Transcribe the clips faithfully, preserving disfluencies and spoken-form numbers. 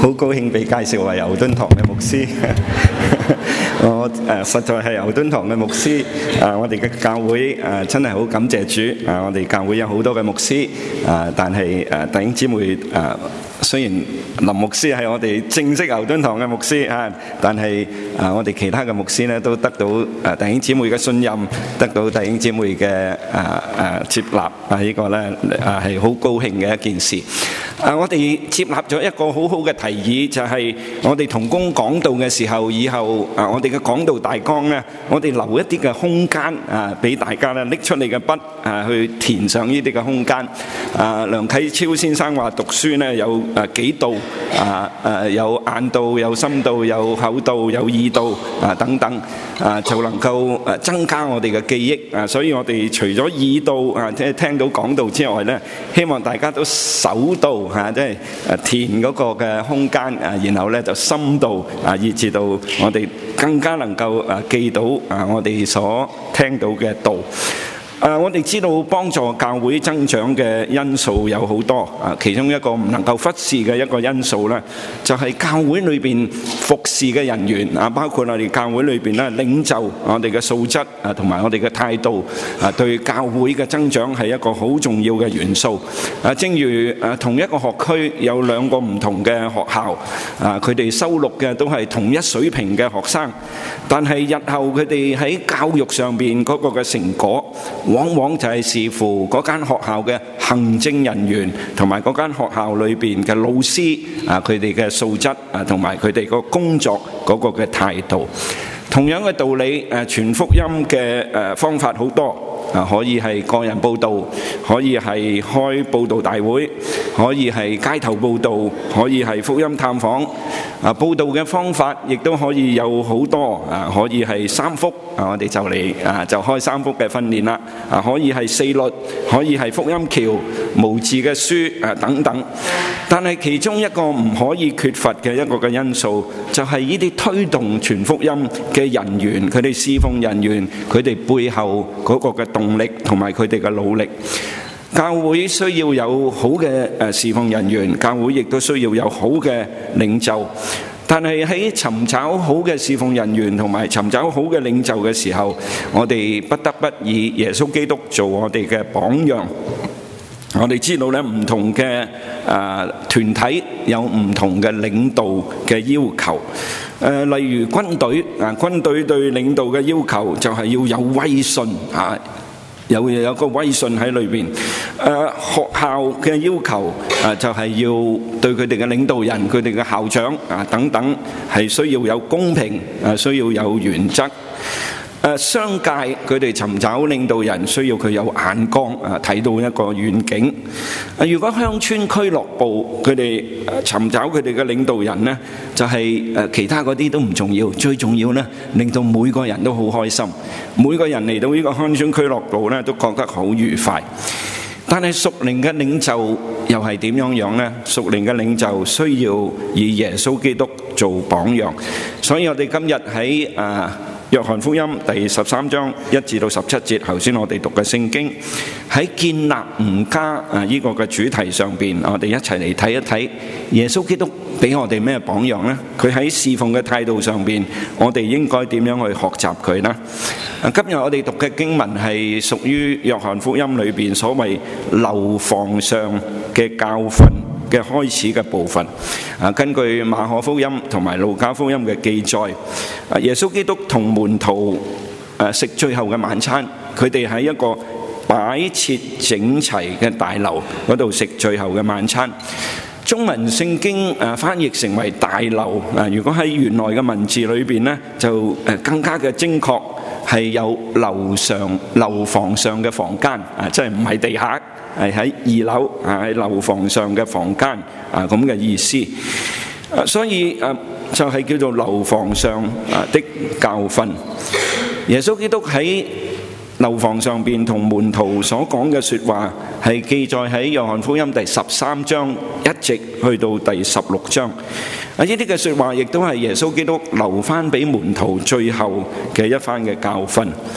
好高興被介紹為牛頓堂嘅牧師。我誒實在係牛頓堂嘅牧師。誒我哋嘅教會誒真係好感謝主。誒我哋教會有好多嘅牧師。誒但係誒弟兄姊妹誒。雖然林牧師係我哋正式牛頓堂嘅牧師啊，但係啊我哋其他嘅牧師咧都得到誒弟兄姊妹嘅信任，得到弟兄姊妹嘅誒誒接納啊！呢個咧啊係好高興嘅一件事。啊，我哋接納咗一個好好嘅提議，就係我哋同工講道嘅時候，以後啊我哋嘅講道大綱咧，我哋留一啲嘅空間啊，俾大家咧拎出你嘅筆啊去填上呢啲嘅空間。啊，梁啟超先生話讀書咧有誒幾度啊？誒有眼度、有深度、有厚度、有意度啊等等啊，就能夠誒增加我哋嘅記憶啊。所以我哋除咗意度啊，即係聽到講道之外咧，希望大家都手度嚇，即係誒填嗰個嘅空間啊，然後咧就深度啊，以至到我哋更加能夠誒記到啊我哋所聽到嘅道。誒，我哋知道幫助教會增長嘅因素有好多啊，其中一個唔能夠忽視嘅一個因素咧，就係教會裏邊服侍嘅人員啊，包括我哋教會裏邊咧領袖，我哋嘅素質啊，同埋我哋嘅態度啊，對教會嘅增長係一個好重要嘅元素啊。正如誒同一個學區有兩個唔同嘅學校啊，佢哋收錄嘅都係同一水平嘅學生，但係日後佢哋喺教育上邊嗰個嘅成果，往往就係視乎嗰間學校嘅行政人員同埋嗰間學校裏邊嘅老師啊，佢哋嘅素質啊，同埋佢哋個工作嗰個嘅態度。同樣嘅道理，誒傳福音嘅誒方法好多啊，可以係個人報道，可以係開報道大會，可以係街頭報道，可以係福音探訪。啊，報道嘅方法亦都可以有好多啊，可以係三福啊，我哋就嚟啊就開三福嘅訓練啦。啊，可以係四律，可以係福音橋、無字嘅書啊等等。但係其中一個唔可以缺乏嘅一個嘅因素，就係呢啲推動傳福音嘅人員，佢哋侍奉人員，佢哋背後嗰個嘅動力同埋佢哋嘅努力。教會需要有好嘅誒侍奉人員，教會亦都需要有好嘅領袖。但係喺尋找好嘅侍奉人員同埋尋找好嘅領袖嘅時候，我哋不得不以耶穌基督做我哋嘅榜樣。我哋知道咧，唔同嘅誒團體有唔同嘅領導嘅要求。誒，例如軍隊啊，軍隊對領導嘅要求就係要有威信啊。有有個威信喺裏邊。誒，學校嘅要求啊，就係要對佢哋嘅領導人、佢哋嘅校長啊等等，係需要有公平啊，需要有原則。誒，商界佢哋尋找領導人，需要佢有眼光啊，睇到一個遠景。啊，如果鄉村俱樂部佢哋尋找佢哋嘅領導人呢，就係誒其他嗰啲都唔重要，最重要呢，令到每個人都好開心，每個人嚟到呢個鄉村俱樂部呢，都覺得好愉快。但係屬靈嘅領袖又係點樣樣呢？屬靈嘅領袖需要以耶穌基督做榜樣，所以我哋今日喺誒約翰福音第十三章一至到十七節，頭先我哋讀嘅聖經，喺建立吾家啊呢個嘅主題上邊，我哋一齊嚟睇一睇耶穌基督俾我哋咩榜樣呢？佢喺侍奉嘅態度上邊，我哋應該點樣去學習佢呢？今日我哋讀嘅經文係屬於約翰福音裏邊所謂樓房上嘅教訓嘅開始嘅部分。啊，根據馬可福音同埋路加福音嘅記載，啊，耶穌基督同門徒誒食最後嘅晚餐，佢哋喺一個擺設整齊嘅大樓嗰度食最後嘅晚餐。中文聖經誒翻譯成為大樓啊，如果喺原來嘅文字裏邊呢，就誒更加嘅精確，係有樓上樓房上嘅房間啊，即係唔係地下，係喺二樓啊，喺樓房上嘅房間啊，咁嘅意思。啊，所以啊就係叫做樓房上啊的教訓。耶穌基督喺樓房上邊同門徒所講嘅説話，係記載喺約翰福音第十三章一直去到第十六章。啊，呢啲嘅説話亦都係耶穌基督留翻俾門徒最後嘅一番嘅教訓。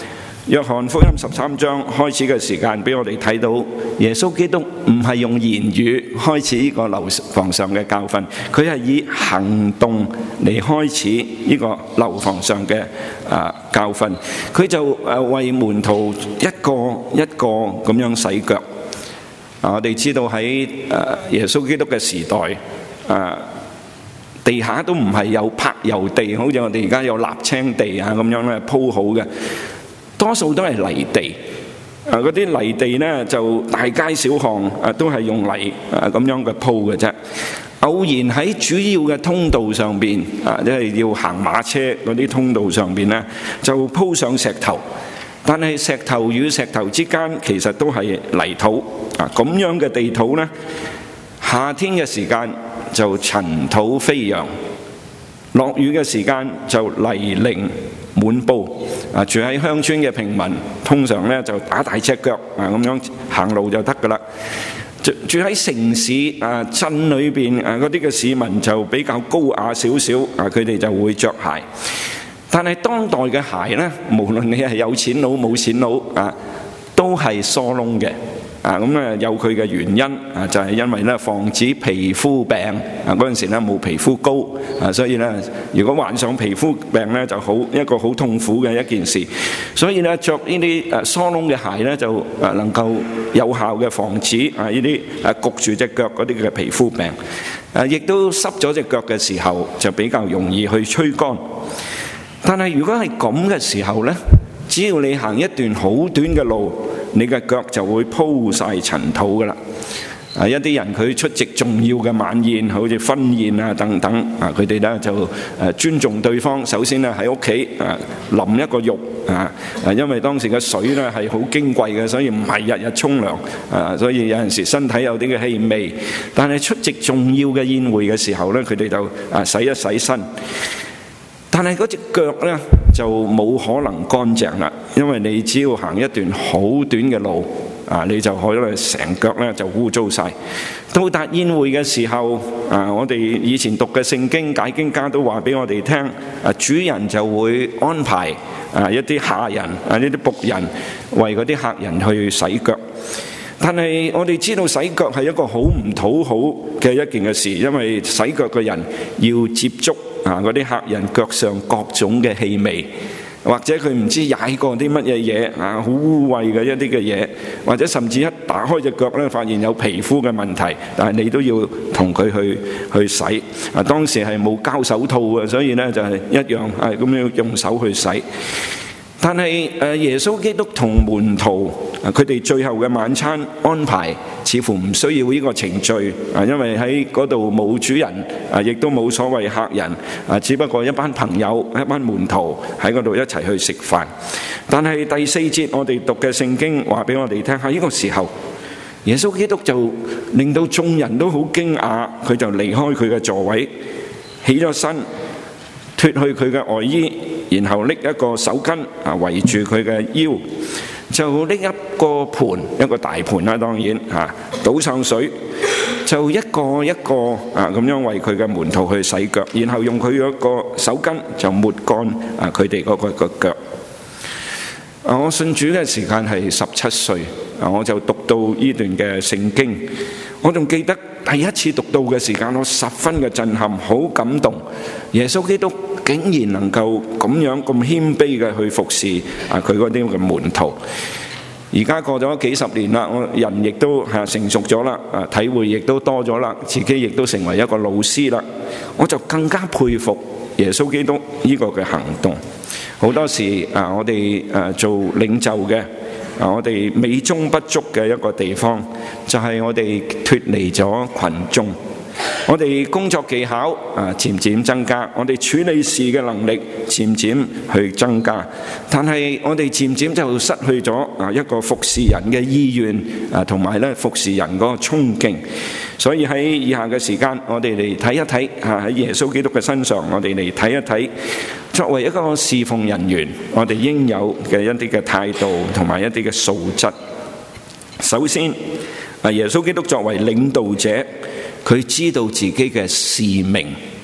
約翰福音十三章開始嘅時間，俾我哋睇到耶穌基督唔係用言語開始呢個樓房上嘅教訓，佢係以行動嚟開始呢個樓房上嘅啊教訓。佢就誒為門徒一個一個咁樣洗腳。啊，我哋知道喺誒耶穌基督嘅時代，啊地下都唔係有柏油地，好似我哋而家有瀝青地啊咁樣咧鋪好嘅。多數都係泥地，啊嗰啲泥地呢就大街小巷啊都係用泥啊咁樣嘅鋪嘅啫。偶然喺主要嘅通道上邊啊，即係要行馬車嗰啲通道上邊呢，就鋪上石頭。但係石頭與石頭之間其實都係泥土啊，咁樣嘅地土呢，夏天嘅時間就塵土飛揚，落雨嘅時間就泥濘滿布。啊，住喺鄉村嘅平民通常咧就打大隻腳啊，咁樣行路就得噶啦。住住喺城市啊鎮裏邊啊嗰啲嘅市民就比較高雅少少啊，佢哋就會着鞋。但係當代嘅鞋咧，無論你係有錢佬冇錢佬啊，都係疏窿嘅。啊，咁咧有佢嘅原因啊，就係因為咧防止皮膚病啊，嗰陣時咧冇皮膚膏啊，所以咧如果患上皮膚病咧就好一個好痛苦嘅一件事，所以咧著呢啲誒疏窿嘅鞋咧就誒能夠有效嘅防止啊呢啲誒焗住隻腳嗰啲嘅皮膚病，誒亦都濕咗隻腳嘅時候就比較容易去吹乾。但係如果係咁嘅時候咧，只要你行一段好短嘅路，你嘅腳就會鋪晒塵土噶啦。啊，一啲人佢出席重要嘅晚宴，好似婚宴啊等等，啊佢哋咧就誒尊重對方，首先咧喺屋企啊淋一個浴啊，啊因為當時嘅水咧係好矜貴嘅，所以唔係日日沖涼啊，所以有陣時身體有啲嘅氣味。但係出席重要嘅宴會嘅時候咧，佢哋就啊洗一洗身。但係嗰隻腳咧就冇可能乾淨啦，因為你只要行一段好短嘅路啊，你就可以成腳咧就污糟晒。到達宴會嘅時候啊，我哋以前讀嘅聖經解經家都話俾我哋聽，啊主人就會安排啊一啲下人啊呢啲僕人為嗰啲客人去洗腳。但係我哋知道洗腳係一個好唔討好嘅一件嘅事，因為洗腳嘅人要接觸啊嗰啲客人腳上各種嘅氣味，或者佢唔知踩過啲乜嘢嘢啊，好污穢嘅一啲嘅嘢，或者甚至一打開隻腳咧，發現有皮膚嘅問題，但係你都要同佢去去洗。啊，當時係冇膠手套嘅，所以咧就係一樣係咁樣用手去洗。但係誒耶穌基督同門徒啊，佢哋最後嘅晚餐安排似乎唔需要呢個程序啊，因為喺嗰度冇主人啊，亦都冇所謂客人啊，只不過一班朋友、一班門徒喺嗰度一齊去食飯。但係第四節我哋讀嘅聖經話俾我哋聽，喺呢個時候，耶穌基督就令到眾人都好驚訝，佢就離開佢嘅座位，起咗身，脫去佢嘅外衣，然後拎一個手巾啊圍住佢嘅腰，就拎一個盤，一個大盤啦，當然嚇，倒上水，就一個一個啊咁樣為佢嘅門徒去洗腳，然後用佢嗰個手巾就抹乾啊佢哋嗰個個腳。啊，我信主嘅時間係十七歲，啊我就讀到呢段嘅聖經，我仲記得第一次讀到嘅時間，我十分嘅震撼，好感動。耶穌基督竟然能夠咁樣咁謙卑嘅去服侍啊佢嗰啲嘅門徒。而家過咗幾十年啦，我人亦都係成熟咗啦，啊體會亦都多咗啦，自己亦都成為一個老師啦，我就更加佩服耶穌基督呢個嘅行動。好多時啊，我哋誒做領袖嘅啊，我哋美中不足嘅一個地方，就係我哋脫離咗群眾。我哋工作技巧啊漸漸增加，我哋處理事嘅能力漸漸去增加，但係我哋漸漸就失去咗啊一個服侍人嘅意願啊，同埋咧服侍人嗰個衝勁。所以喺以下嘅時間，我哋嚟睇一睇啊喺耶穌基督嘅身上，我哋嚟睇一睇作為一個侍奉人員，我哋應有嘅一啲嘅態度同埋一啲嘅素質。首先啊，耶穌基督作為領導者，佢知道自己嘅使命，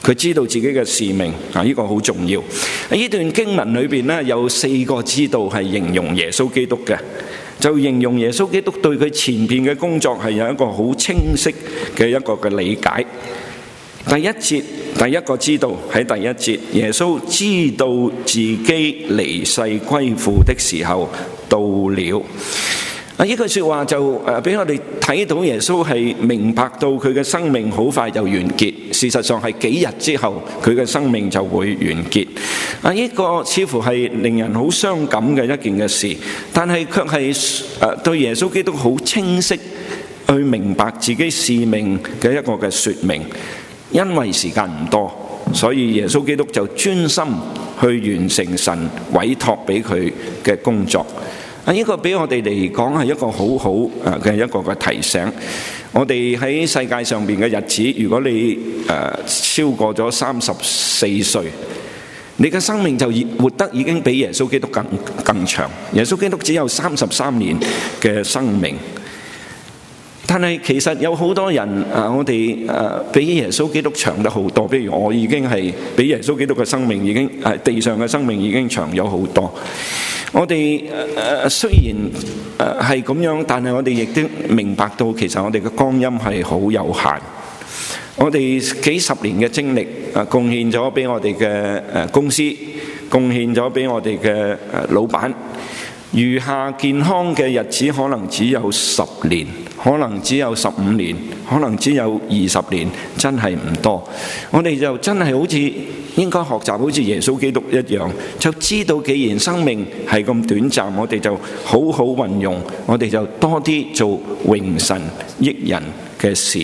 佢知道自己嘅使命啊，呢個好重要。喺呢段經文裏邊呢，有四個知道係形容耶穌基督嘅，就形容耶穌基督對佢前邊嘅工作係有一個好清晰嘅一個嘅理解。第一節第一個知道喺第一節，耶穌知道自己離世歸父的時候到了。啊！呢句說話就誒俾我哋睇到耶穌係明白到佢嘅生命好快就完結，事實上係幾日之後佢嘅生命就會完結。啊！呢個似乎係令人好傷感嘅一件嘅事，但係卻係誒對耶穌基督好清晰去明白自己使命嘅一個嘅說明。因為時間唔多，所以耶穌基督就專心去完成神委託俾佢嘅工作。啊！呢個俾我哋嚟講係一個好好嘅一個嘅提醒。我哋喺世界上邊嘅日子，如果你誒超過咗三十四歲，你嘅生命就活得已經比耶穌基督更更長。耶穌基督只有三十三年嘅生命，但係其實有好多人啊，我哋誒比耶穌基督長得好多。譬如我已經係比耶穌基督嘅生命已經誒地上嘅生命已經長咗好多。我哋誒雖然誒係咁樣，但係我哋亦都明白到其實我哋嘅光陰係好有限。我哋幾十年嘅精力誒貢獻咗俾我哋嘅誒公司，貢獻咗俾我哋嘅誒老闆，餘下健康嘅日子可能只有十年，可能只有十五年，可能只有二十年，真係唔多。我哋就真係好似應該學習好似耶穌基督一樣，就知道既然生命係咁短暫，我哋就好好運用，我哋就多啲做榮神益人嘅事。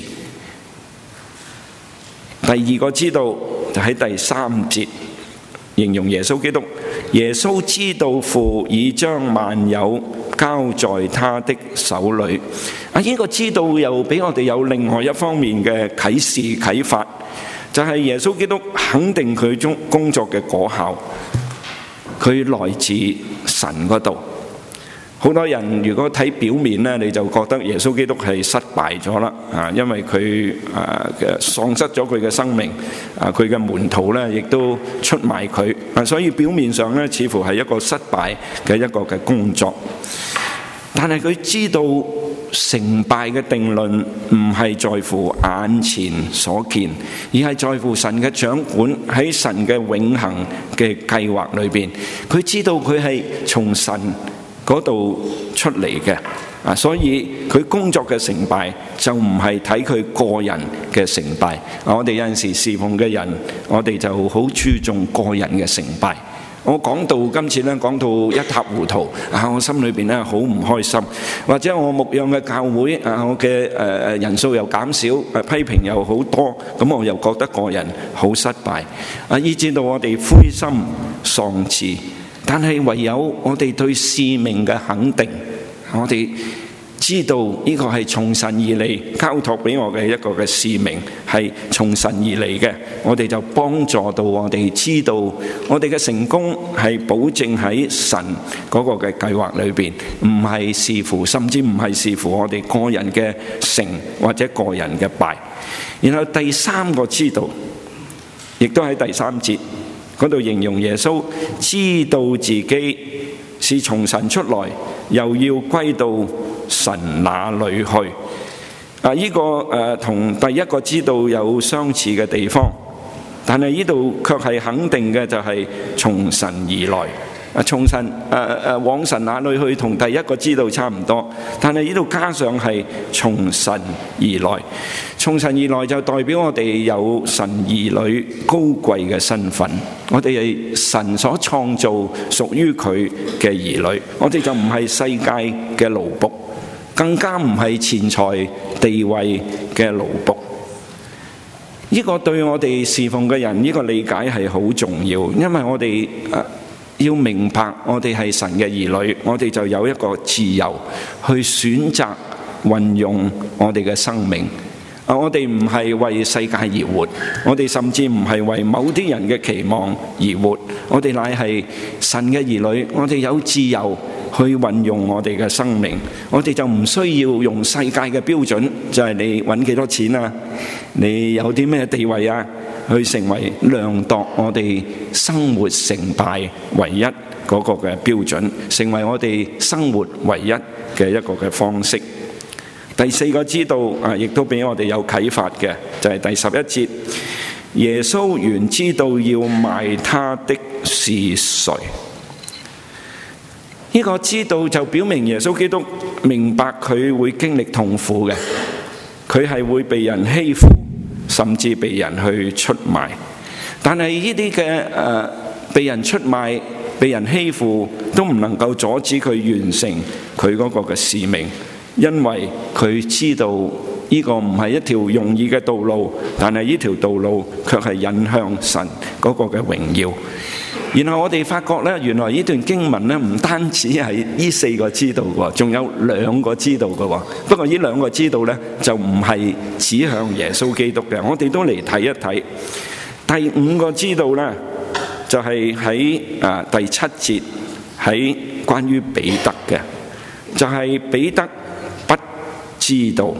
第二個知道就喺第三節，形容耶穌基督。耶穌知道父已將萬有交在他的手裏。啊，呢個知道又俾我哋有另外一方面嘅啟示啟發，就係耶穌基督肯定佢中工作嘅果效，佢來自神嗰度。好多人如果睇表面呢，你就覺得耶穌基督係失敗咗啦，啊，因為佢啊嘅喪失咗佢嘅生命，啊，佢嘅門徒呢亦都出賣佢，啊，所以表面上呢似乎係一個失敗嘅一個嘅工作。但係佢知道成敗嘅定論唔係在乎眼前所見，而係在乎神嘅掌管，喺神嘅永恆嘅計劃裏邊。佢知道佢係從神嗰度出嚟嘅，啊，所以佢工作嘅成敗就唔係睇佢個人嘅成敗。啊，我哋有陣時侍奉嘅人，我哋就好注重個人嘅成敗。我講到今次咧，講到一塌糊塗，啊，我心裏邊咧好唔開心，或者我牧養嘅教會啊，我嘅誒誒人數又減少，誒批評又好多，咁我又覺得個人好失敗，啊，以致到我哋灰心喪志。但係唯有我哋對使命嘅肯定，我哋知道呢個係從神而嚟，交託俾我嘅一個嘅使命係從神而嚟嘅，我哋就幫助到我哋知道我哋嘅成功係保證喺神嗰個嘅計劃裏邊，唔係視乎，甚至唔係視乎我哋個人嘅成或者個人嘅敗。然後第三個知道，亦都喺第三節嗰度形容耶穌知道自己是從神出來，又要歸到神那裏去。啊，呢個誒同第一個知道有相似嘅地方，但係呢度卻係肯定嘅，就係從神而來。啊，從神誒誒往神那裏去，同第一個知道差唔多，但係呢度加上係從神而來。從神而來就代表我哋有神兒女高貴嘅身份，我哋係神所創造屬於佢嘅兒女，我哋就唔係世界嘅奴僕，更加唔係錢財地位嘅奴僕。呢個對我哋侍奉嘅人，呢個理解係好重要，因為我哋誒要明白我哋係神嘅兒女，我哋就有一個自由去選擇運用我哋嘅生命。啊，我哋唔係為世界而活，我哋甚至唔係為某啲人嘅期望而活，我哋乃係神嘅兒女，我哋有自由去運用我哋嘅生命。我哋就唔需要用世界嘅標準，就係你揾幾多錢啊，你有啲咩地位啊，去成為量度我哋生活成敗唯一嗰個嘅標準，成為我哋生活唯一嘅一個嘅方式。第四個知道啊，亦都俾我哋有啟發嘅，就係第十一節。耶穌原知道要賣他的是誰。呢個知道就表明耶穌基督明白佢會經歷痛苦嘅，佢係會被人欺負，甚至被人去出賣。但係呢啲嘅誒被人出賣、被人欺負，都唔能夠阻止佢完成佢嗰個嘅使命，因為佢知道呢個唔係一條容易嘅道路，但係呢條道路卻係引向神嗰個嘅榮耀。然後我哋發覺咧，原來呢段經文咧唔單止係呢四個知道喎，仲有兩個知道嘅喎。不過呢兩個知道咧就唔係指向耶穌基督嘅。我哋都嚟睇一睇第五個知道咧，就係喺啊第七節，喺關於彼得嘅，就係彼得不知道。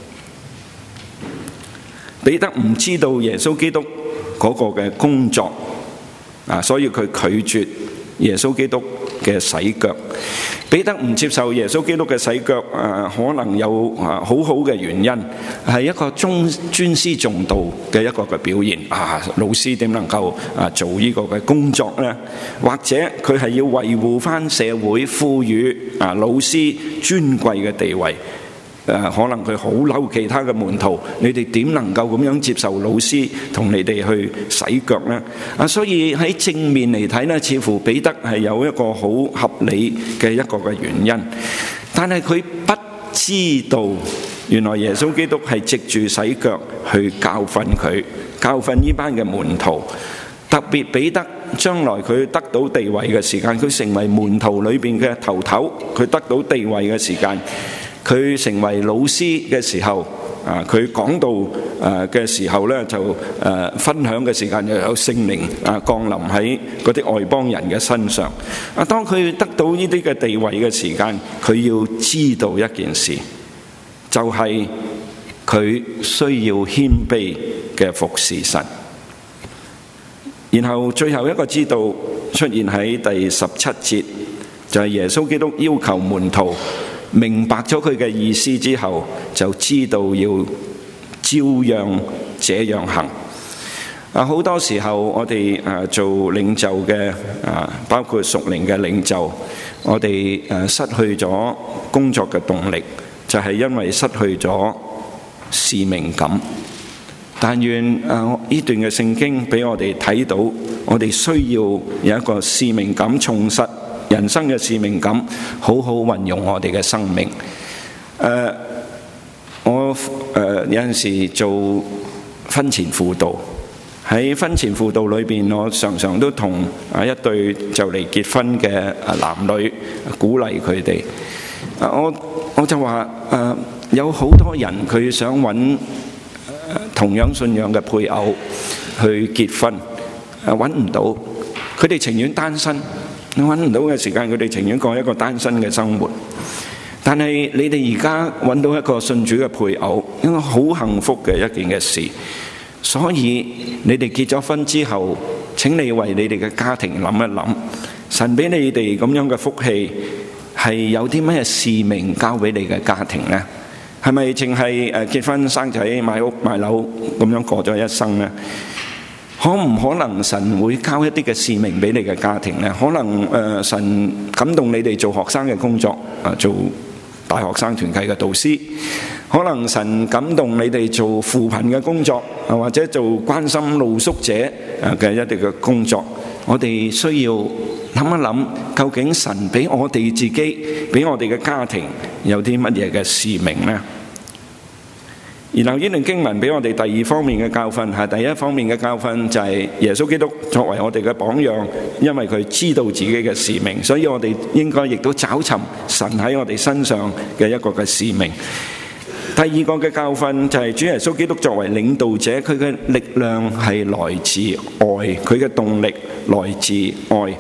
彼得唔知道耶穌基督嗰個嘅工作啊，所以佢拒絕耶穌基督嘅洗腳。彼得唔接受耶穌基督嘅洗腳，誒可能有啊好好嘅原因，係一個專專師重道嘅一個嘅表現啊。老師點能夠啊做呢個嘅工作呢？或者佢係要維護翻社會賦予啊老師尊貴嘅地位。誒可能佢好嬲其他嘅門徒，你哋點能夠咁樣接受老師同你哋去洗腳呢？啊，所以喺正面嚟睇呢，似乎彼得係有一個好合理嘅一個嘅原因，但係佢不知道原來耶穌基督係藉住洗腳去教訓佢，教訓呢班嘅門徒。特別彼得將來佢得到地位嘅時間，佢成為門徒裏邊嘅頭頭，佢得到地位嘅時間。佢成為老師嘅時候，啊，佢講道誒嘅時候咧，就誒分享嘅時間又有聖靈啊降臨喺嗰啲外邦人嘅身上。啊，當佢得到呢啲嘅地位嘅時間，佢要知道一件事，就係佢需要謙卑嘅服侍神。然後最後一個知道出現喺第十七節，就係耶穌基督要求門徒明白咗佢嘅意思之後，就知道要照樣這樣行。啊，好多時候我哋啊做領袖嘅啊，包括屬靈嘅領袖，我哋誒失去咗工作嘅動力，就係因為失去咗使命感。但願啊呢段嘅聖經俾我哋睇到，我哋需要有一個使命感，重拾人生嘅使命感，好好運用我哋嘅生命。誒，我誒有陣時做婚前輔導，喺婚前輔導裏邊，我常常都同啊一對就嚟結婚嘅男女鼓勵佢哋。我我就話誒，有好多人佢想揾同樣信仰嘅配偶去結婚，誒揾唔到，佢哋情願單身。揾唔到嘅時間，佢哋情願過一個單身嘅生活。但係你哋而家揾到一個信主嘅配偶，應該好幸福嘅一件嘅事。所以你哋結咗婚之後，請你為你哋嘅家庭諗一諗，神俾你哋咁樣嘅福氣，係有啲咩使命交俾你嘅家庭呢？係咪淨係誒結婚生仔買屋買樓咁樣過咗一生呢？可唔可能神會交一啲嘅使命俾你嘅家庭呢？可能誒、呃、神感動你哋做學生嘅工作，啊做大學生團契嘅導師。可能神感動你哋做扶貧嘅工作，啊或者做關心露宿者啊嘅一啲嘅工作。我哋需要諗一諗，究竟神俾我哋自己，俾我哋嘅家庭有啲乜嘢嘅使命呢？然後呢段經文俾我哋第二方面嘅教訓，係第一方面嘅教訓就係耶穌基督作為我哋嘅榜樣，因為佢知道自己嘅使命，所以我哋應該亦都找尋神喺我哋身上嘅一個嘅使命。第二個嘅教訓就係主耶穌基督作為領導者，佢嘅力量係來自愛，佢嘅動力來自愛。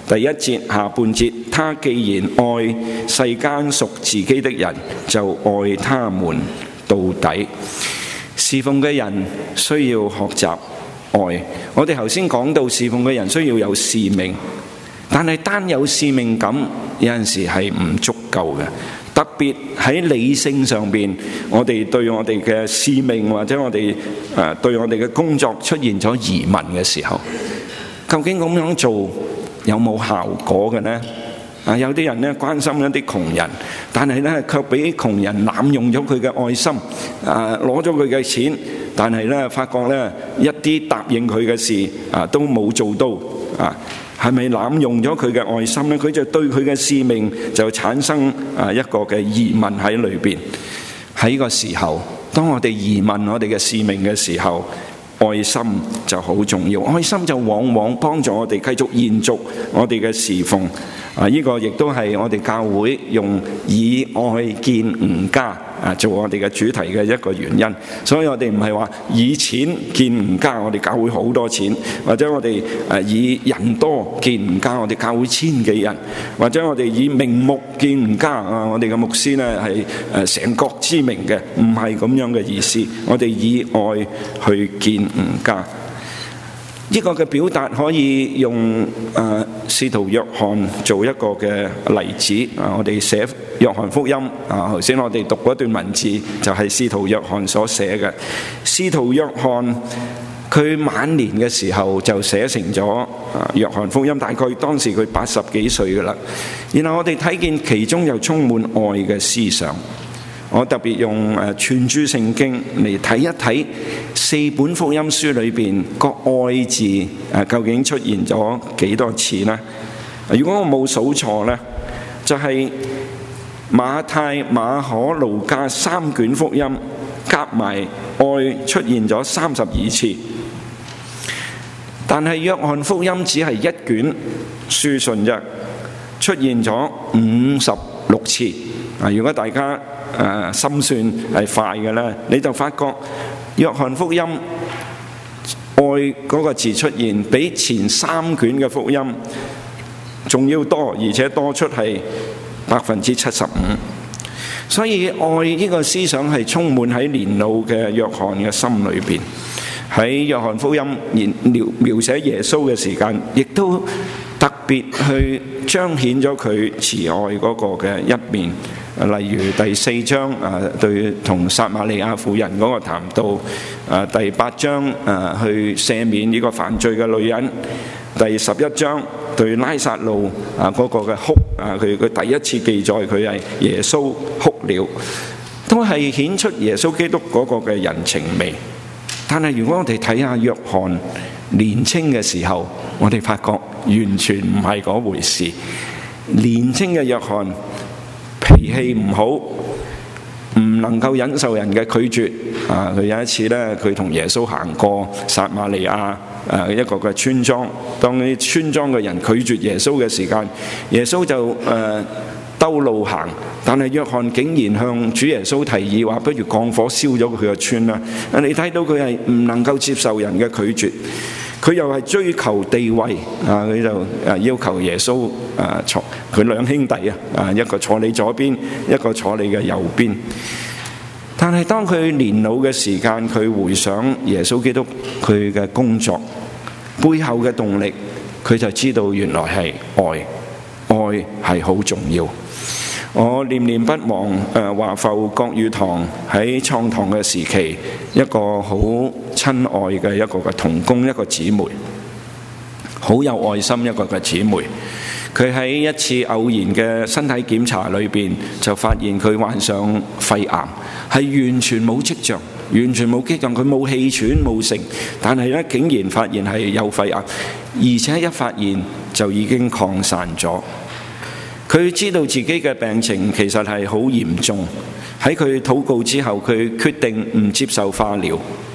第一節下半節，他既然愛世間屬自己的人，就愛他們到底。侍奉嘅人需要學習愛。我哋頭先講到侍奉嘅人需要有使命，但係單有使命感有陣時係唔足夠嘅。特別喺理性上邊，我哋對我哋嘅使命或者我哋誒對我哋嘅工作出現咗疑問嘅時候，究竟咁樣做有冇效果嘅呢？啊，有啲人咧關心一啲窮人，但係咧卻俾窮人濫用咗佢嘅愛心，啊攞咗佢嘅錢，但係咧發覺咧一啲答應佢嘅事啊都冇做到，啊係咪濫用咗佢嘅愛心咧？佢就對佢嘅使命就產生啊一個嘅疑問喺裏邊。喺呢個時候，當我哋疑問我哋嘅使命嘅時候，愛心就好重要。愛心就往往幫助我哋繼續延續我哋嘅侍奉。啊，呢個亦都係我哋教會用以愛見吾家啊做我哋嘅主題嘅一個原因。所以我哋唔係話以錢見吾家，我哋教會好多錢，或者我哋誒以人多見吾家，我哋教會千幾人，或者我哋以名目見吾家啊，我哋嘅牧師呢係誒成國知名嘅，唔係咁樣嘅意思。我哋以愛去見吾家。呢個嘅表達可以用誒使徒約翰做一個嘅例子啊！我哋寫約翰福音啊，頭先我哋讀嗰段文字就係使徒約翰所寫嘅。使徒約翰佢晚年嘅時候就寫成咗啊約翰福音，大概當時佢八十幾歲噶啦。然後我哋睇見其中又充滿愛嘅思想。我特別用誒串珠聖經嚟睇一睇四本福音書裏邊個愛字誒究竟出現咗幾多次呢？如果我冇數錯呢，就係馬太、馬可、路加三卷福音夾埋愛出現咗三十二次，但係約翰福音只係一卷書信啫，出現咗五十六次。啊，如果大家誒、呃、心算係快嘅咧，你就發覺約翰福音愛嗰個字出現比前三卷嘅福音仲要多，而且多出係百分之七十五。所以愛呢個思想係充滿喺年老嘅約翰嘅心裏邊。喺約翰福音描描寫耶穌嘅時間，亦都特別去彰顯咗佢慈愛嗰個嘅一面。例如第四章啊，對同撒瑪利亞婦人嗰個談到啊，第八章啊，去赦免呢個犯罪嘅女人，第十一章對拉撒路啊嗰個嘅哭啊，佢佢第一次記載佢係耶穌哭了，都係顯出耶穌基督嗰個嘅人情味。但係如果我哋睇下約翰年青嘅時候，我哋發覺完全唔係嗰回事。年青嘅約翰脾氣唔好，唔能夠忍受人嘅拒絕啊！佢有一次咧，佢同耶穌行過撒瑪利亞誒一個嘅村莊，當啲村莊嘅人拒絕耶穌嘅時間，耶穌就誒、呃、兜路行，但係約翰竟然向主耶穌提議話：不如降火燒咗佢個村啦！你睇到佢係唔能夠接受人嘅拒絕。佢又係追求地位啊！佢就誒要求耶穌誒坐佢兩兄弟啊，啊一個坐你左邊，一個坐你嘅右邊。但係當佢年老嘅時間，佢回想耶穌基督佢嘅工作背後嘅動力，佢就知道原來係愛，愛係好重要。我念念不忘誒華埠國語堂喺創堂嘅時期，一個好親愛嘅一個嘅同工，一個姊妹，好有愛心一個嘅姊妹。佢喺一次偶然嘅身體檢查裏邊，就發現佢患上肺癌，係完全冇跡象，完全冇跡象，佢冇氣喘冇剩，但係咧竟然發現係有肺癌，而且一發現就已經擴散咗。佢知道自己嘅病情其實係好嚴重，喺佢禱告之後，佢決定唔接受化療。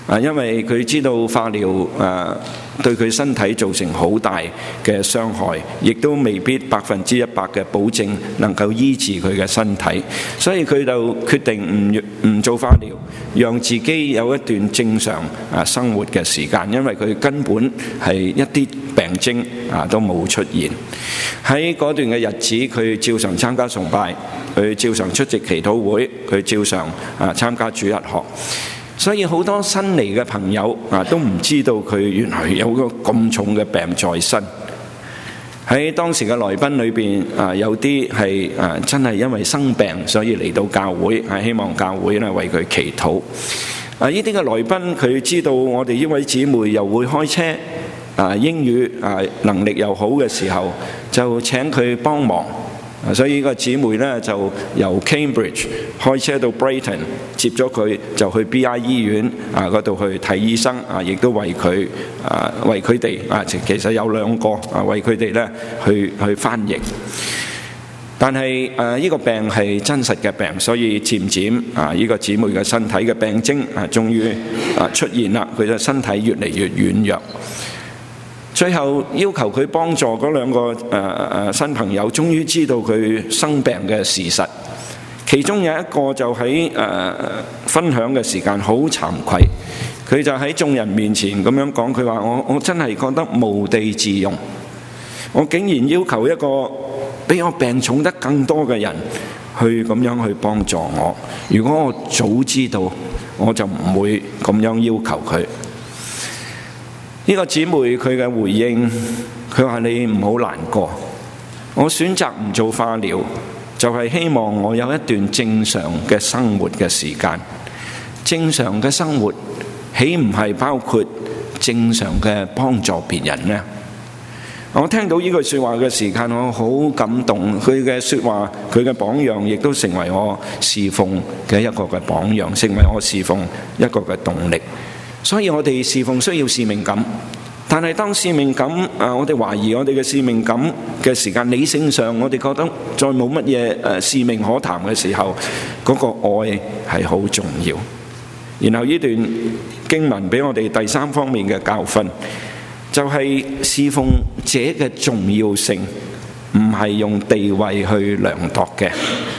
啊，因為佢知道化療啊對佢身體造成好大嘅傷害，亦都未必百分之一百嘅保證能夠醫治佢嘅身體，所以佢就決定唔唔做化療，讓自己有一段正常啊生活嘅時間，因為佢根本係一啲病徵啊都冇出現。喺嗰段嘅日子，佢照常參加崇拜，佢照常出席祈禱會，佢照常啊參加主日學。所以好多新嚟嘅朋友啊，都唔知道佢原來有個咁重嘅病在身。喺當時嘅來賓裏邊啊，有啲係啊真係因為生病，所以嚟到教會，係希望教會咧為佢祈禱。啊，呢啲嘅來賓佢知道我哋呢位姊妹又會開車，啊英語啊能力又好嘅時候，就請佢幫忙。所以呢個姊妹咧就由 Cambridge 開車到 Brighton 接咗佢，就去 B I 醫院啊嗰度去睇醫生啊，亦都為佢啊為佢哋啊，其實有兩個啊為佢哋咧去去翻譯。但係誒呢個病係真實嘅病，所以漸漸啊呢個姊妹嘅身體嘅病徵啊終於啊出現啦，佢嘅身體越嚟越軟弱。最後要求佢幫助嗰兩個誒誒、呃、新朋友，終於知道佢生病嘅事實。其中有一個就喺誒、呃、分享嘅時間好慚愧，佢就喺眾人面前咁樣講，佢話我我真係覺得無地自容，我竟然要求一個比我病重得更多嘅人去咁樣去幫助我。如果我早知道，我就唔會咁樣要求佢。呢個姊妹佢嘅回應，佢話你唔好難過，我選擇唔做化療，就係希望我有一段正常嘅生活嘅時間。正常嘅生活，豈唔係包括正常嘅幫助別人呢？我聽到呢句說話嘅時間，我好感動。佢嘅說話，佢嘅榜樣，亦都成為我侍奉嘅一個嘅榜樣，成為我侍奉一個嘅動力。所以我哋侍奉需要使命感，但係當使命感啊，我哋懷疑我哋嘅使命感嘅時間，理性上我哋覺得再冇乜嘢誒使命可談嘅時候，嗰個愛係好重要。然後呢段經文俾我哋第三方面嘅教訓，就係侍奉者嘅重要性唔係用地位去量度嘅。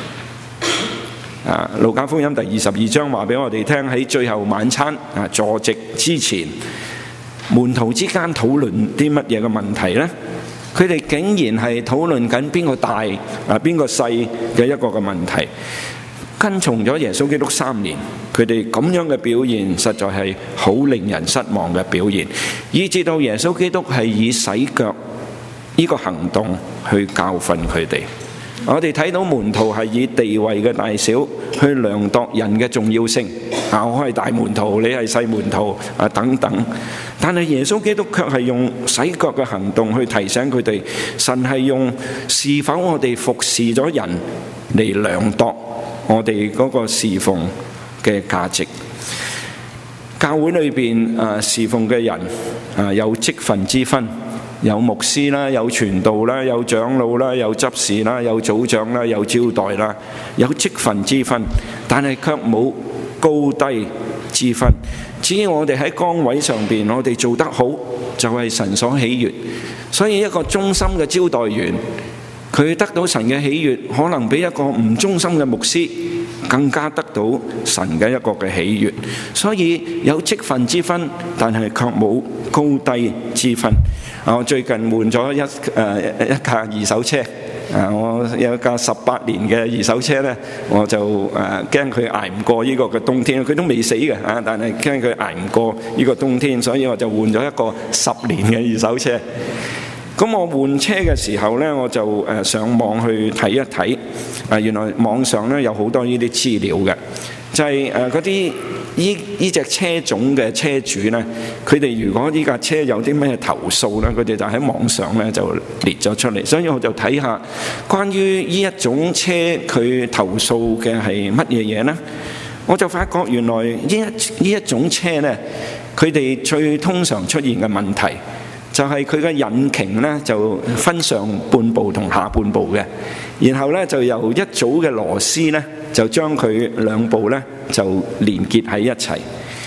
啊，路加福音第二十二章話俾我哋聽，喺最後晚餐啊坐席之前，門徒之間討論啲乜嘢嘅問題呢？佢哋竟然係討論緊邊個大啊邊個細嘅一個嘅問題。跟從咗耶穌基督三年，佢哋咁樣嘅表現實在係好令人失望嘅表現，以至到耶穌基督係以洗腳呢個行動去教訓佢哋。我哋睇到門徒係以地位嘅大小去量度人嘅重要性，啊，我係大門徒，你係細門徒啊等等。但係耶穌基督卻係用洗腳嘅行動去提醒佢哋，神係用是否我哋服侍咗人嚟量度我哋嗰個侍奉嘅價值。教會裏邊啊侍奉嘅人啊有職分之分。有牧師啦，有傳道啦，有長老啦，有執事啦，有組長啦，有招待啦，有職分之分，但係卻冇高低之分。只要我哋喺崗位上邊，我哋做得好，就係神所喜悅。所以一個忠心嘅招待員，佢得到神嘅喜悅，可能比一個唔忠心嘅牧師更加得到神嘅一個嘅喜悅。所以有職分之分，但係卻冇高低之分。我最近換咗一誒一架二手車，啊，我有一架十八年嘅二手車咧，我就誒驚佢捱唔過呢個嘅冬天，佢都未死嘅啊，但係驚佢捱唔過呢個冬天，所以我就換咗一個十年嘅二手車。咁我換車嘅時候咧，我就誒上網去睇一睇，啊，原來網上咧有好多呢啲資料嘅，就係誒嗰啲依依隻車種嘅車主咧，佢哋如果呢架車有啲咩投訴咧，佢哋就喺網上咧就列咗出嚟，所以我就睇下關於呢一種車佢投訴嘅係乜嘢嘢咧，我就發覺原來呢一呢一種車咧，佢哋最通常出現嘅問題就係佢嘅引擎咧就分上半部同下半部嘅，然後咧就由一組嘅螺絲咧就將佢兩部咧就連結喺一齊。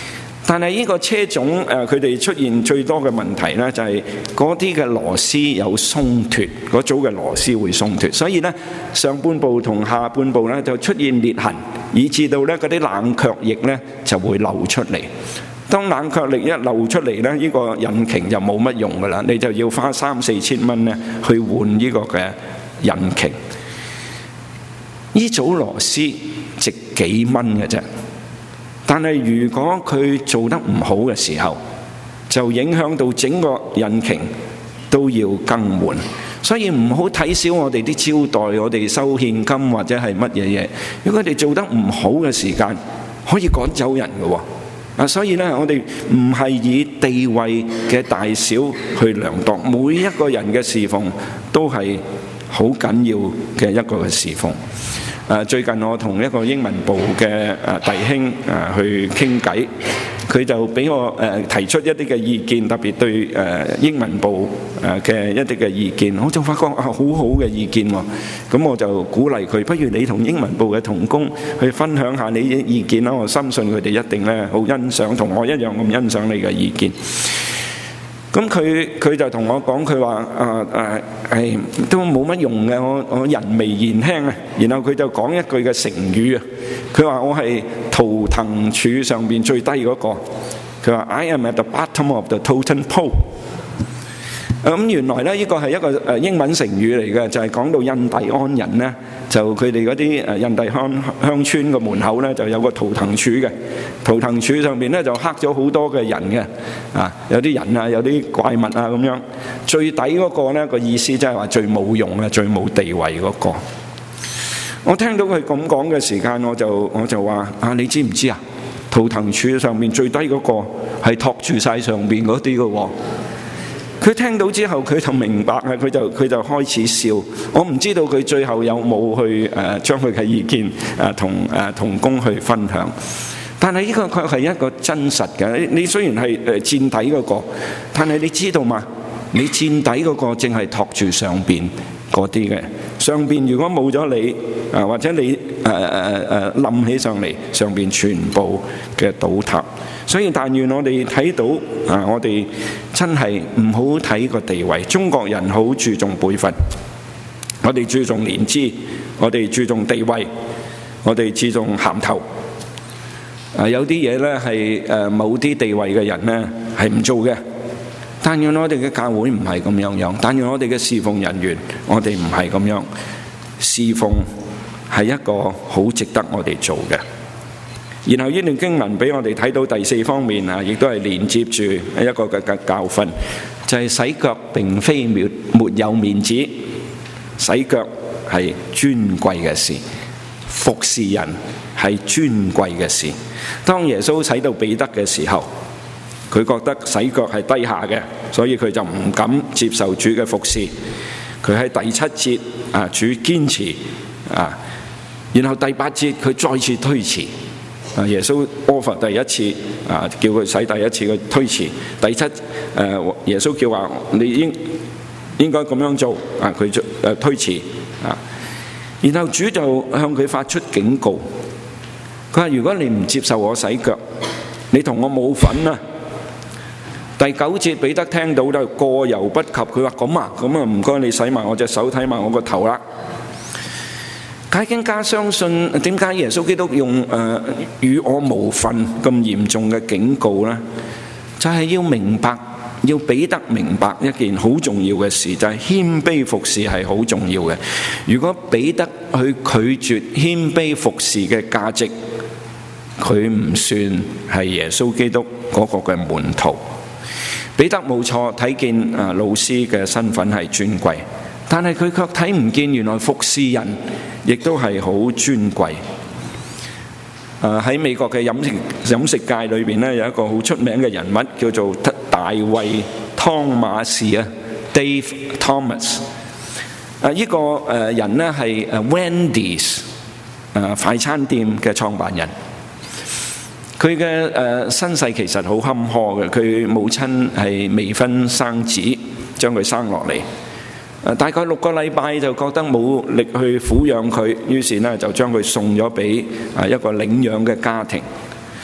但係呢個車種誒，佢哋出現最多嘅問題咧，就係嗰啲嘅螺絲有鬆脱，嗰組嘅螺絲會鬆脱，所以咧上半部同下半部咧就出現裂痕，以至到咧嗰啲冷卻液咧就會漏出嚟。當冷卻力一漏出嚟咧，呢個引擎就冇乜用噶啦，你就要花三四千蚊咧去換呢個嘅引擎。呢組螺絲值幾蚊嘅啫，但係如果佢做得唔好嘅時候，就影響到整個引擎都要更換。所以唔好睇小我哋啲招待，我哋收現金或者係乜嘢嘢。如果佢哋做得唔好嘅時間，可以趕走人嘅喎。啊，所以咧，我哋唔係以地位嘅大小去量度，每一個人嘅侍奉都係好緊要嘅一個嘅侍奉。誒，最近我同一個英文部嘅誒弟兄誒去傾偈，佢就俾我誒提出一啲嘅意見，特別對誒英文部誒嘅一啲嘅意見，我就發覺啊，好好嘅意見喎。咁我就鼓勵佢，不如你同英文部嘅同工去分享下你啲意見啦。我深信佢哋一定咧好欣賞，同我一樣咁欣賞你嘅意見。咁佢佢就同我講，佢話啊啊係都冇乜用嘅，我我人微言輕啊。然後佢就講一句嘅成語啊，佢話我係圖騰柱上邊最低嗰個。佢話 I am at the bottom of the totem pole。咁原來咧呢個係一個誒英文成語嚟嘅，就係講到印第安人咧，就佢哋嗰啲誒印第安鄉村個門口咧就有個圖騰柱嘅，圖騰柱上邊咧就刻咗好多嘅人嘅，啊有啲人啊，有啲怪物啊咁樣。最底嗰個咧個意思即係話最冇用嘅、最冇地位嗰個。我聽到佢咁講嘅時間，我就我就話啊，你知唔知啊？圖騰柱上面最低嗰個係托住晒上邊嗰啲嘅喎。佢聽到之後，佢就明白啊！佢就佢就開始笑。我唔知道佢最後有冇去誒將佢嘅意見誒同誒同工去分享。但係呢個確係一個真實嘅。你你雖然係誒墊底嗰個，但係你知道嘛？你墊底嗰個正係托住上邊嗰啲嘅。上邊如果冇咗你啊，或者你誒誒誒冧起上嚟，上邊全部嘅倒塌。所以但願我哋睇到啊，我哋真係唔好睇個地位。中國人好注重輩分，我哋注重年資，我哋注重地位，我哋注重銜頭。啊，有啲嘢咧係誒某啲地位嘅人咧係唔做嘅。但願我哋嘅教會唔係咁樣樣，但願我哋嘅侍奉人員，我哋唔係咁樣。侍奉係一個好值得我哋做嘅。然後呢段經文俾我哋睇到第四方面啊，亦都係連接住一個嘅嘅教訓，就係洗腳並非沒沒有面子，洗腳係尊貴嘅事，服侍人係尊貴嘅事。當耶穌洗到彼得嘅時候，佢覺得洗腳係低下嘅，所以佢就唔敢接受主嘅服侍。佢喺第七節啊，主堅持啊，然後第八節佢再次推辭。啊！耶穌 offer 第一次啊，叫佢洗第一次，佢推辭。第七誒，耶穌叫話你應應該咁樣做啊，佢就誒推辭啊。然後主就向佢發出警告，佢話：如果你唔接受我洗腳，你同我冇份啊！第九節彼得聽到就過猶不及，佢話：咁啊，咁啊，唔該你洗埋我隻手，睇埋我個頭啦。解經家相信點解耶穌基督用誒與我無份咁嚴重嘅警告呢？就係要明白，要彼得明白一件好重要嘅事，就係謙卑服侍係好重要嘅。如果彼得去拒絕謙卑服侍嘅價值，佢唔算係耶穌基督嗰個嘅門徒。彼得冇錯，睇見啊老師嘅身份係尊貴，但係佢卻睇唔見原來服侍人亦都係好尊貴。誒喺美國嘅飲食飲食界裏邊咧，有一個好出名嘅人物叫做大衛湯馬士啊 ，Dave Thomas。誒呢個誒人咧係誒 Wendy's 誒快餐店嘅創辦人。佢嘅誒身世其實好坎坷嘅，佢母親係未婚生子，將佢生落嚟。誒大概六個禮拜就覺得冇力去撫養佢，於是呢就將佢送咗俾啊一個領養嘅家庭。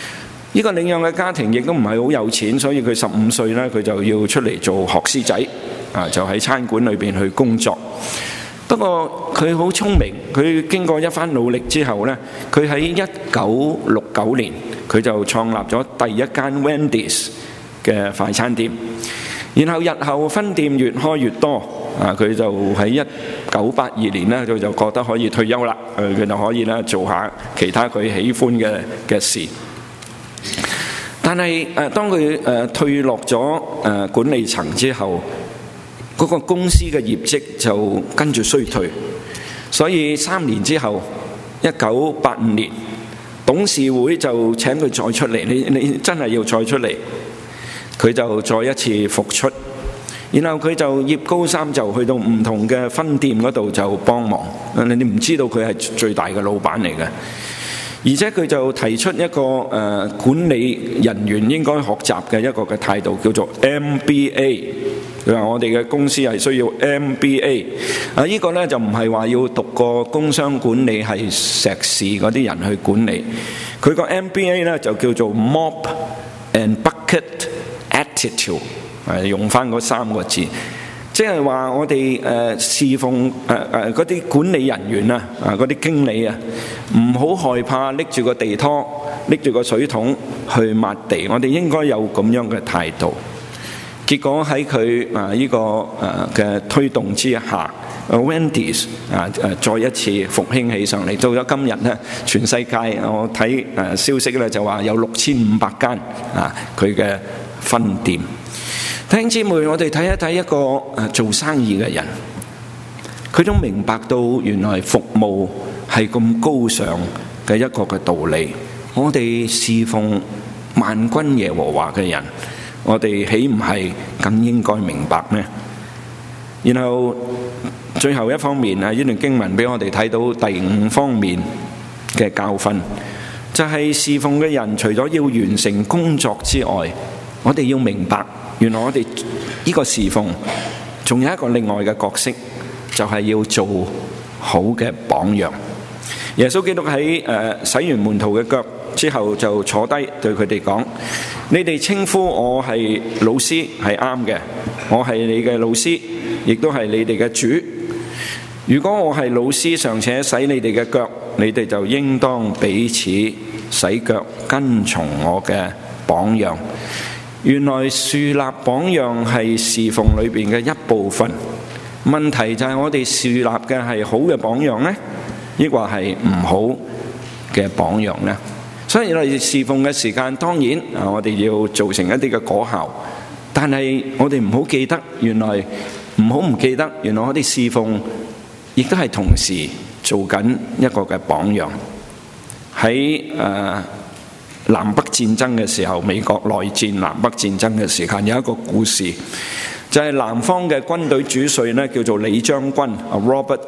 呢個領養嘅家庭亦都唔係好有錢，所以佢十五歲呢，佢就要出嚟做學師仔，啊，就喺餐館裏邊去工作。不過佢好聰明，佢經過一番努力之後呢，佢喺一九六九年佢就創立咗第一間 Wendy's 嘅快餐店，然後日後分店越開越多，啊，佢就喺一九八二年呢，佢就覺得可以退休啦，佢就可以咧做下其他佢喜歡嘅嘅事。但係誒，當佢誒退落咗誒管理層之後，嗰個公司嘅業績就跟住衰退，所以三年之後，一九八五年，董事會就請佢再出嚟，你你真係要再出嚟，佢就再一次復出，然後佢就葉高三就去到唔同嘅分店嗰度就幫忙，你你唔知道佢係最大嘅老闆嚟嘅。而且佢就提出一個誒、呃、管理人員應該學習嘅一個嘅態度，叫做 M B A。佢話我哋嘅公司係需要 M B A。啊，呢個呢就唔係話要讀過工商管理係碩士嗰啲人去管理。佢個 M B A 呢就叫做 Mop and Bucket Attitude， 係用翻嗰三個字。即係話我哋誒侍奉誒誒嗰啲管理人員啊，啊嗰啲經理啊，唔好害怕拎住個地拖，拎住個水桶去抹地。我哋應該有咁樣嘅態度。結果喺佢啊呢個誒嘅推動之下 ，Wendy's 啊誒再一次復興起上嚟。到咗今日咧，全世界我睇誒消息咧就話有六千五百間啊佢嘅分店。弟兄姊妹，我哋睇一睇一個誒做生意嘅人，佢都明白到原來服務係咁高尚嘅一個嘅道理。我哋侍奉萬軍耶和華嘅人，我哋豈唔係更應該明白咩？然後最後一方面啊，呢段經文俾我哋睇到第五方面嘅教訓，就係侍奉嘅人除咗要完成工作之外，我哋要明白，原來我哋呢個侍奉仲有一個另外嘅角色，就係要做好嘅榜樣。耶穌基督喺誒洗完門徒嘅腳之後，就坐低對佢哋講：你哋稱呼我係老師係啱嘅，我係你嘅老師，亦都係你哋嘅主。如果我係老師，尚且洗你哋嘅腳，你哋就應當彼此洗腳，跟從我嘅榜樣。原來樹立榜樣係侍奉裏邊嘅一部分。問題就係我哋樹立嘅係好嘅榜樣呢，抑或係唔好嘅榜樣呢？所以我哋侍奉嘅時間，當然啊，我哋要做成一啲嘅果效。但係我哋唔好記得，原來唔好唔記得，原來我哋侍奉亦都係同時做緊一個嘅榜樣。喺誒。呃南北戰爭嘅時候，美國內戰南北戰爭嘅時間有一個故事，就係南方嘅軍隊主帥呢，叫做李將軍 Robert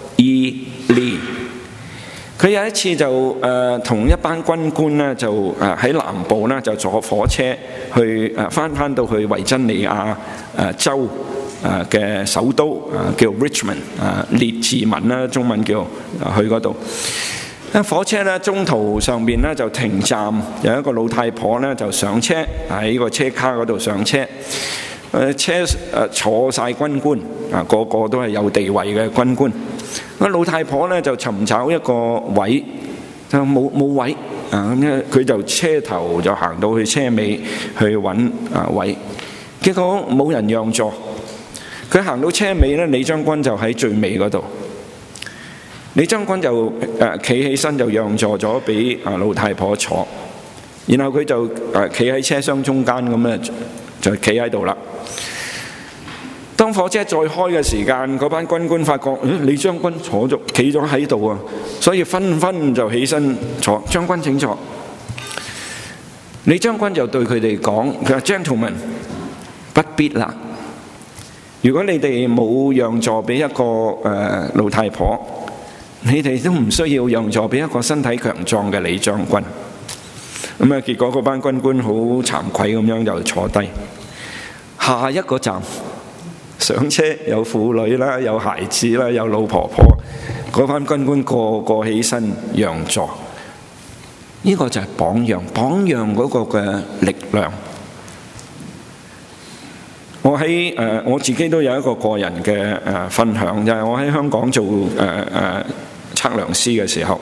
E. Lee。佢有一次就誒同一班軍官呢，就誒喺南部呢，就坐火車去誒翻翻到去維珍尼亞誒州誒嘅首都啊，叫 Richmond 啊，列治文啦，中文叫去嗰度。火車咧中途上邊咧就停站，有一個老太婆咧就上車，喺個車卡嗰度上車。誒車誒坐晒軍官啊，個個都係有地位嘅軍官。個老太婆咧就尋找一個位，就冇冇位啊，咁咧佢就車頭就行到去車尾去揾啊位，結果冇人讓座。佢行到車尾咧，李將軍就喺最尾嗰度。李將軍就誒企起身就讓座咗俾啊老太婆坐，然後佢就誒企喺車廂中間咁咧，就企喺度啦。當火車再開嘅時間，嗰班軍官發覺，嗯，李將軍坐咗企咗喺度啊，所以紛紛就起身坐。將軍請坐。李將軍就對佢哋講：佢話 Gentlemen， 不必啦。如果你哋冇讓座俾一個誒老太婆，你哋都唔需要讓座俾一個身體強壯嘅李將軍。咁啊，結果嗰班軍官好慚愧咁樣就坐低。下一個站上車有婦女啦，有孩子啦，有老婆婆。嗰班軍官個個起身讓座。 呢個就係榜樣，榜樣嗰個嘅力量。我喺誒、呃、我自己都有一個個人嘅誒、呃、分享，就係、是、我喺香港做誒誒、呃、測量師嘅時候，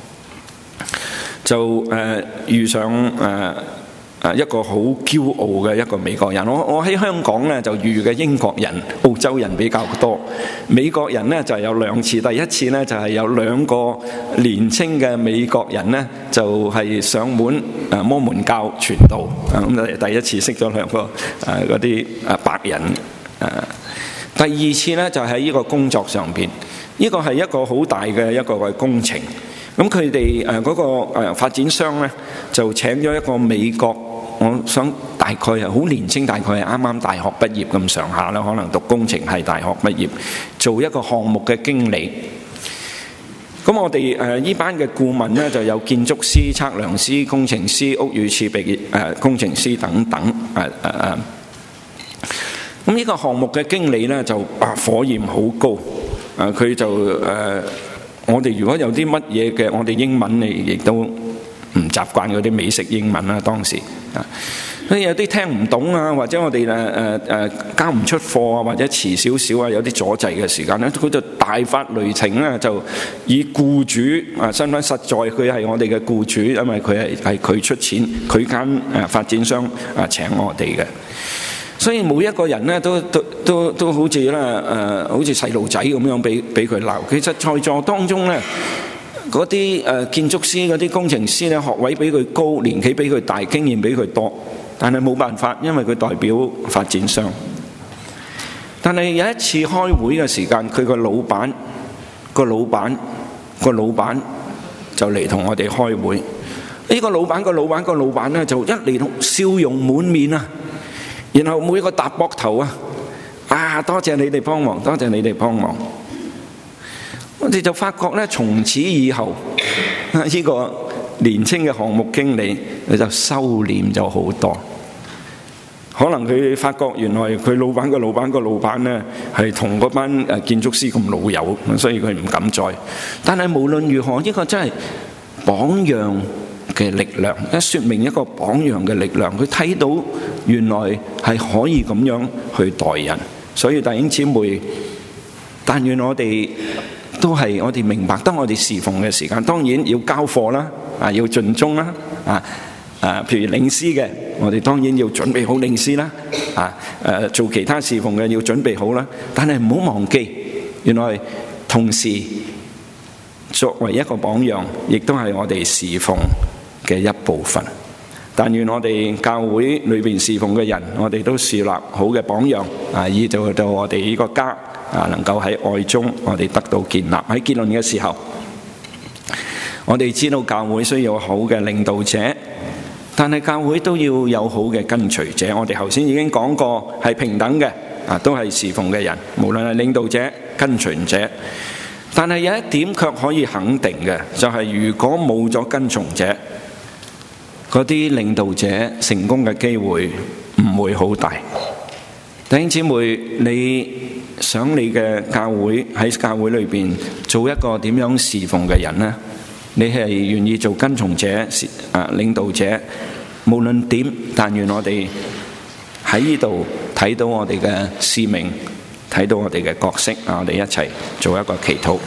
就誒、呃、遇上誒。呃一個好驕傲嘅一個美國人，我我喺香港咧就遇嘅英國人、澳洲人比較多，美國人咧就有兩次，第一次咧就係有兩個年青嘅美國人咧就係上門誒摩門教傳道，咁第一次識咗兩個誒嗰啲誒白人誒，第二次咧就喺呢個工作上邊，呢個係一個好大嘅一個嘅工程，咁佢哋誒嗰個誒發展商咧就請咗一個美國。我想大概係好年青，大概係啱啱大學畢業咁上下啦，可能讀工程係大學畢業，做一個項目嘅經理。咁我哋誒呢班嘅顧問呢，就有建築師、測量師、工程師、屋宇設備誒工程師等等誒誒誒。咁呢個項目嘅經理呢，就啊火焰好高，誒佢就誒我哋如果有啲乜嘢嘅，我哋英文嚟亦都唔習慣嗰啲美式英文啦，當時啊，所以有啲聽唔懂啊，或者我哋誒誒誒交唔出貨啊，或者遲少少啊，有啲阻滯嘅時間咧，佢就大發雷霆咧，就以僱主啊身份，實在佢係我哋嘅僱主，因為佢係係佢出錢，佢間誒發展商啊請我哋嘅，所以每一個人咧都都都都好似咧誒，好似細路仔咁樣俾俾佢鬧。其實在座當中咧。嗰啲誒建築師、嗰啲工程師咧，學位比佢高，年紀比佢大，經驗比佢多，但係冇辦法，因為佢代表發展商。但係有一次開會嘅時間，佢個老闆、個老闆、個老闆就嚟同我哋開會。呢個老闆、個老闆、個老闆咧，就一嚟到笑容滿面啊，然後每一個搭膊頭啊，啊多謝你哋幫忙，多謝你哋幫忙。我哋就發覺咧，從此以後，呢個年青嘅項目經理佢就收斂咗好多。可能佢發覺原來佢老闆個老闆個老闆咧係同嗰班誒建築師咁老友，所以佢唔敢再。但係無論如何，呢個真係榜樣嘅力量，一説明一個榜樣嘅力量。佢睇到原來係可以咁樣去待人，所以弟兄姊妹，但願我哋。都係我哋明白，當我哋侍奉嘅時間，當然要交貨啦，啊要盡忠啦，啊啊譬如領詩嘅，我哋當然要準備好領詩啦，啊誒做其他侍奉嘅要準備好啦。但係唔好忘記，原來同時作為一個榜樣，亦都係我哋侍奉嘅一部分。但願我哋教會裏邊侍奉嘅人，我哋都樹立好嘅榜樣，啊以做到我哋呢個家。啊，能夠喺愛中，我哋得到建立。喺結論嘅時候，我哋知道教會需要好嘅領導者，但係教會都要有好嘅跟隨者。我哋頭先已經講過，係平等嘅，啊，都係侍奉嘅人，無論係領導者、跟隨者。但係有一點卻可以肯定嘅，就係、是、如果冇咗跟從者，嗰啲領導者成功嘅機會唔會好大。弟兄姊妹，你想你嘅教會喺教會裏邊做一個點樣侍奉嘅人呢？你係願意做跟從者、啊領導者，無論點，但願我哋喺呢度睇到我哋嘅使命，睇到我哋嘅角色啊！我哋一齊做一個祈禱。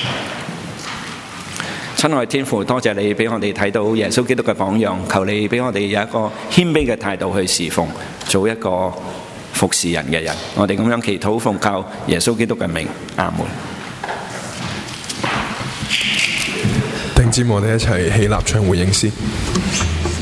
親愛天父，多謝你俾我哋睇到耶穌基督嘅榜樣，求你俾我哋有一個謙卑嘅態度去侍奉，做一個服侍人嘅人。我哋咁樣祈禱奉靠耶穌基督嘅名，阿門。 弟兄姊妹，我哋一齊起立唱回應詩。